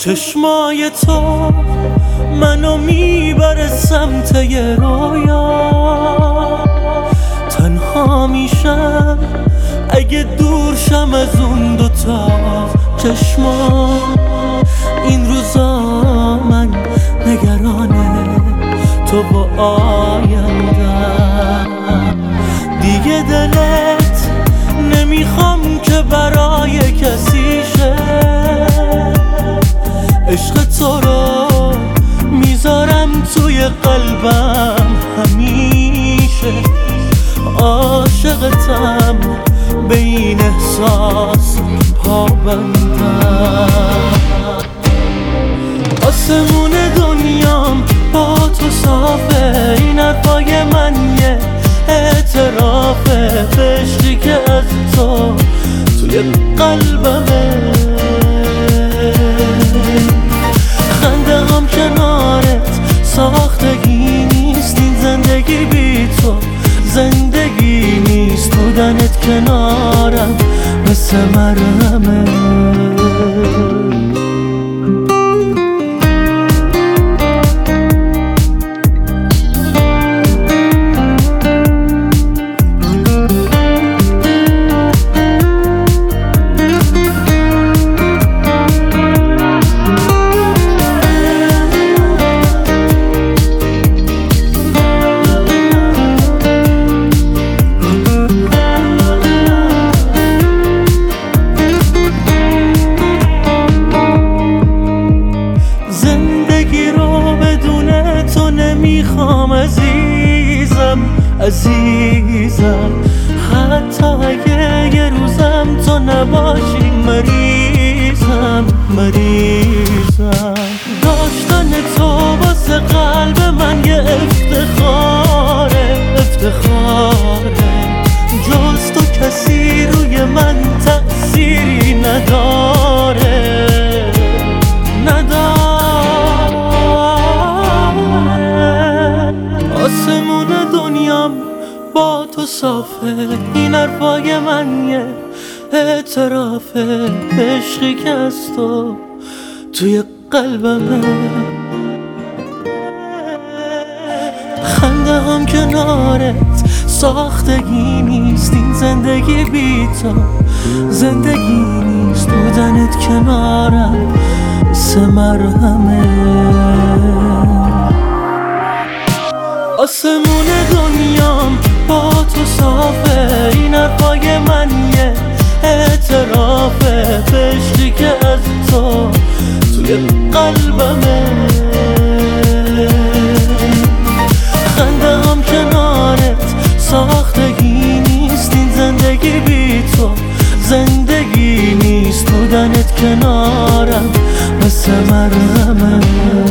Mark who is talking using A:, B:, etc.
A: چشمای تو منو میبره سمت یه رویا، تنها میشم اگه دور شم از اون دوتا چشما. این روزا من نگرانه تو با آیندم، دیگه دلت نمیخوام که برای کسی شه. عشق تو رو میذارم توی قلبم همیشه، عاشقتم به این احساس پابندم. آسمون دنیام با تو صافه، این حرفای من یه اعترافه به عشقی که از تو توی قلبمه. خنده هم کنارت ساختگی نیست، این زندگی بی تو زندگی نیست. بودنت کنارم مثل مرهمه. میخوام عزیزم حتی اگه یه روزم تو نباشی مریضم. داشتن تو واسه قلب من یه افتخاره. جز تو کسی روی من تأثیری نداره. آسمون دنیام با تو صافه، این حرفای من یه اعترافه به عشقی که از تو توی قلبمه. خنده هم کنارت ساختگی نیست، این زندگی بی تو زندگی نیست. بودنت کنارم مثل مرهمه. آسمون دنیام با تو صافه، این حرفای من یه اعترافه به عشقی که از تو توی قلبمه. خنده هم کنارت ساختگی نیست، این زندگی بی تو زندگی نیست. بودنت کنارم مثل مرهمه.